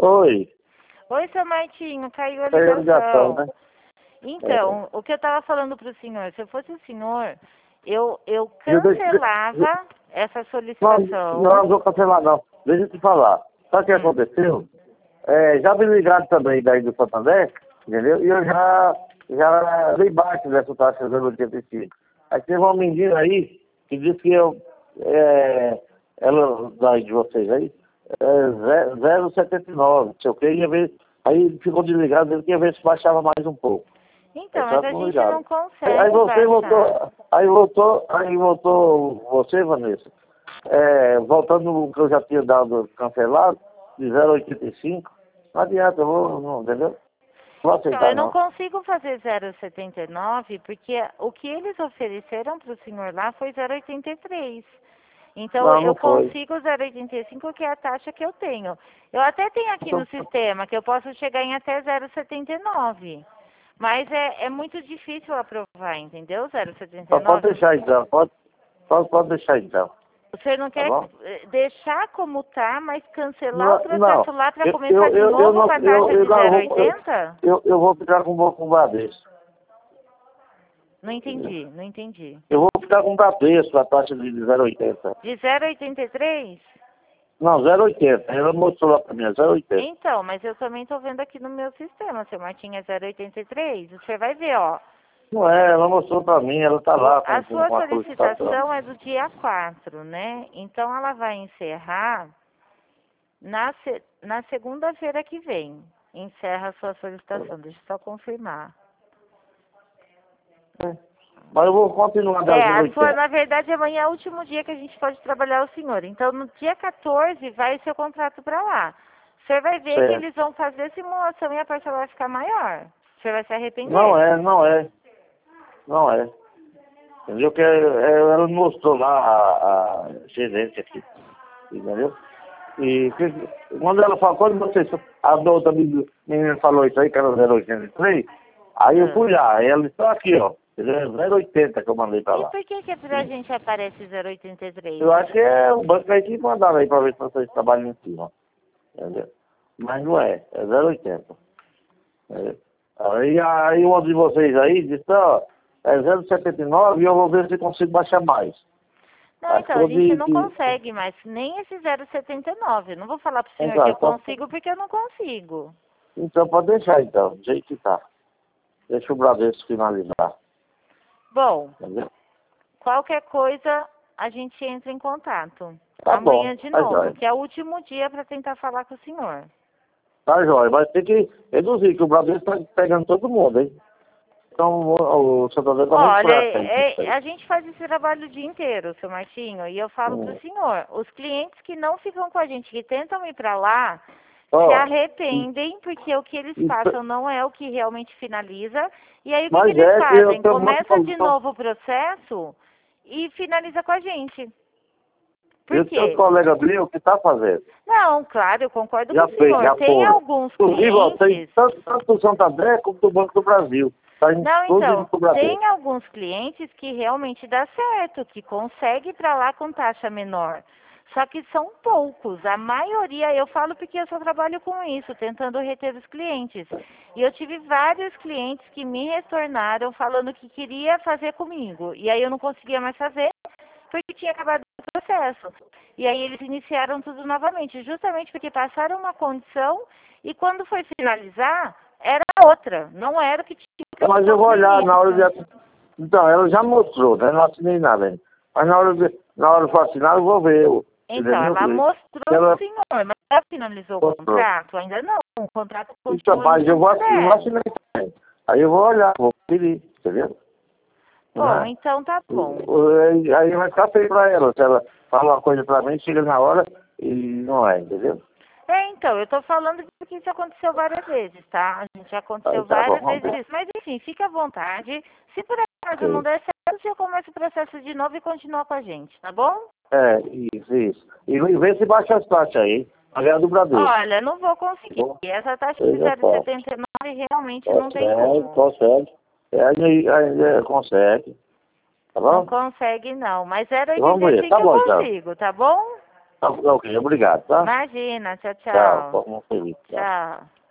Oi. Oi, seu Martinho, caiu a Caiu a ligação, ligação. né? Então, o que eu estava falando para o senhor, se eu fosse o senhor, eu Eu cancelava essa Não, solicitação. não vou cancelar não. Deixa eu te falar. Sabe o que aconteceu? Já me ligaram também daí do Santander, entendeu? E eu já dei baixo dessa taxa 0,85. Aí teve uma menina aí que disse que ela daí de vocês aí, 0,79, não sei o que, ia ver, aí ficou desligado, ele queria ver se baixava mais um pouco. Então, Só mas que a não gente ligaram. não consegue Aí você baixar. voltou você, Vanessa, voltando no que eu já tinha dado cancelado, de 0,85, não adianta, não, entendeu? Não vou Então, aceitar eu não não. consigo fazer 0,79 porque o que eles ofereceram para o senhor lá foi 0,83. Então, Não, eu não foi. consigo 0,85, que é a taxa que eu tenho. Eu até tenho aqui Então, no sistema que eu posso chegar em até 0,79. Mas é muito difícil aprovar, entendeu? pode 0,79. deixar então, pode deixar então, O senhor não tá quer bom? deixar como tá, mas cancelar o Não, não. processo lá para Eu, começar eu, de eu, eu novo não, com a taxa de não vou, 0,80? eu vou ficar com o Bradesco. Não entendi, não entendi. Eu vou ficar com o Bradesco, a taxa de 0,80. De 0,83? Não, 0,80. Ela mostrou lá pra mim, 0,80. Então, mas eu também estou vendo aqui no meu sistema, seu Martinho é 0,83. Você vai ver, ó. Não é, ela mostrou pra mim, ela tá lá A sua com a solicitação. solicitação é do dia 4, né? Então ela vai encerrar na segunda-feira que vem. Encerra a sua solicitação. Deixa eu só confirmar. Mas eu vou continuar dando Na 0,80. verdade, amanhã é o último dia que a gente pode trabalhar o senhor. Então, no dia 14, vai seu contrato para lá. O senhor vai ver que Certo. eles vão fazer simulação e a parcela vai ficar maior. O senhor vai se arrepender. Não é. Entendeu? Que ela mostrou lá a gerente aqui. Entendeu? Quando ela falou, quando a outra menina falou isso aí, que era 0,83, aí eu fui lá, aí ela disse, aqui, ó, 0,80 que eu mandei pra E lá. por que pra gente aparece 0,83? Eu acho que é o banco aí que mandaram aí pra ver se vocês trabalham em cima. Entendeu? Mas não é 0,80. Entendeu? Aí um de vocês aí disse, ó, é 0,79 e eu vou ver se consigo baixar mais. Não, então, a gente não consegue mais, nem esse 0,79. Não vou falar pro senhor que eu consigo porque eu não consigo. Então pode deixar então, do jeito que tá. Deixa o Bradesco finalizar. Bom, Entendeu? qualquer coisa a gente entra em contato. Tá Amanhã bom, de tá novo, jóia. que é o último dia para tentar falar com o senhor. Tá jóia, mas tem que reduzir, que o Bradesco tá pegando todo mundo, hein? Então o Santander tá muito Olha, fraco aí. a gente faz esse trabalho o dia inteiro, seu Martinho, e eu falo pro senhor, os clientes que não ficam com a gente, que tentam ir para lá, se arrependem, porque o que eles passam não é o que realmente finaliza. E aí o que eles fazem? Começa de novo o processo e finaliza com a gente. Por quê? Esse colega meu que tá fazendo. Não, claro, eu concordo Já com o senhor. já Tem foram. alguns Inclusive, ó, tem clientes... tanto do Santander como do Banco do Brasil. Tá Não, inclusive então, pro Bradesco. tem alguns clientes que realmente dá certo, que consegue ir para lá com taxa menor. Só que são poucos. A maioria, eu falo porque eu só trabalho com isso, tentando reter os clientes. E eu tive vários clientes que me retornaram falando que queria fazer comigo. E aí eu não conseguia mais fazer, porque tinha acabado o processo. E aí eles iniciaram tudo novamente, justamente porque passaram uma condição e quando foi finalizar, era outra. Não era o que tinha. Mas eu vou olhar na hora de... Então, ela já mostrou, né? Não assinei nada ainda. Mas na hora de assinar, eu vou ver. Então, ela mostrou o senhor, mas ela finalizou o contrato? Ainda não. O contrato continua. Então, mas eu vou assinar também. Aí eu vou olhar, vou pedir, entendeu? Bom, então tá bom. Aí vai ficar feio pra ela. Se ela fala uma coisa pra mim, chega na hora e não é, entendeu? Então, eu tô falando porque isso aconteceu várias vezes, tá? A gente já aconteceu várias vezes isso. Mas enfim, fica à vontade. Se por acaso não der certo, você começa o processo de novo e continua com a gente, tá bom? Isso. E vê se baixa as taxas aí. A ganhar do Bradesco. Olha, não vou conseguir. Essa taxa de 0,79 realmente não tem como. Consegue. Ainda consegue. Tá bom? Não consegue não, mas 0,85 tá bom, eu consigo, tá bom? Tá ok, obrigado, tá? Imagina, tchau, Tchau, tchau. vamos feliz. Tchau. Tchau.